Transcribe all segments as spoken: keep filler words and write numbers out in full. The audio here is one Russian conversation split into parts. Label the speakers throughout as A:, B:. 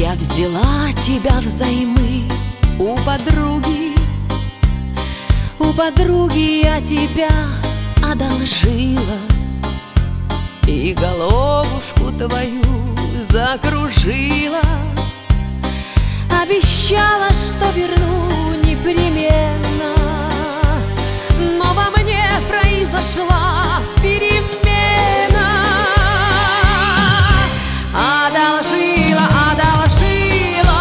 A: Я взяла тебя взаймы у подруги, у подруги я тебя одолжила, и головушку твою закружила. Обещала, что верну непременно, но во мне произошла перемена. Одолжила, одолжила,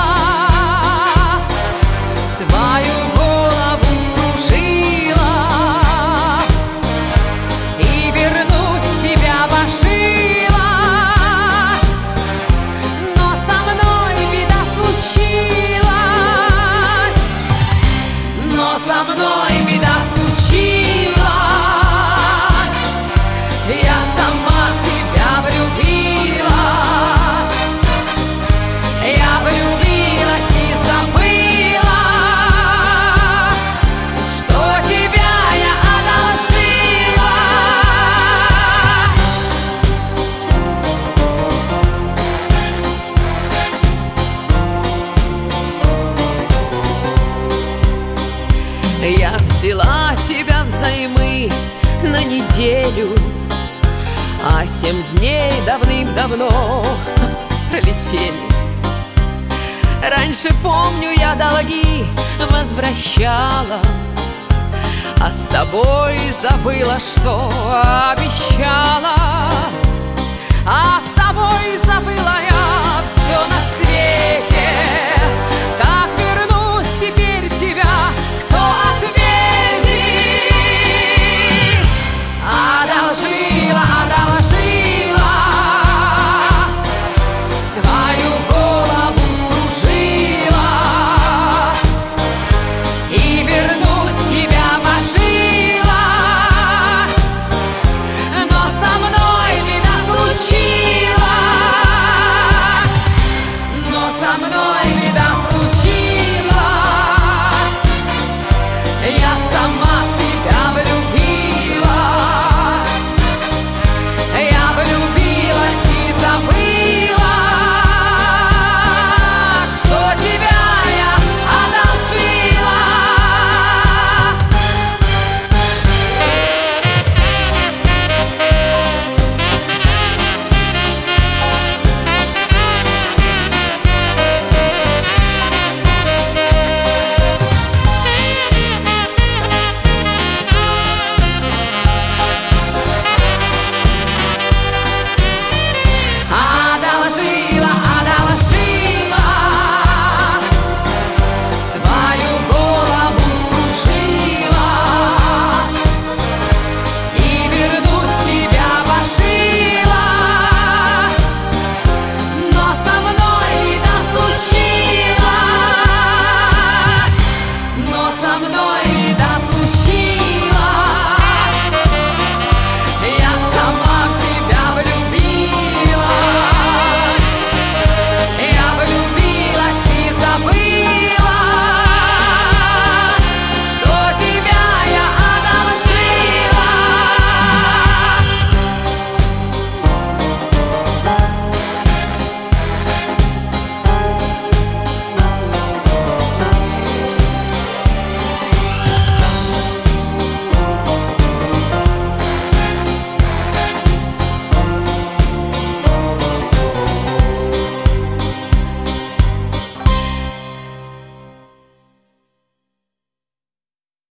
A: твою голову скружила, и вернуть тебя божилась, но со мной беда случилась, но со мной беда случилась. Я сама в тебя влюбилась, я влюбилась и забыла, что тебя я одолжила. Я взяла тебя взаймы на неделю, а семь дней давным-давно пролетели. Раньше, помню, я долги возвращала, а с тобой забыла, что обещала, а с тобой забыла я,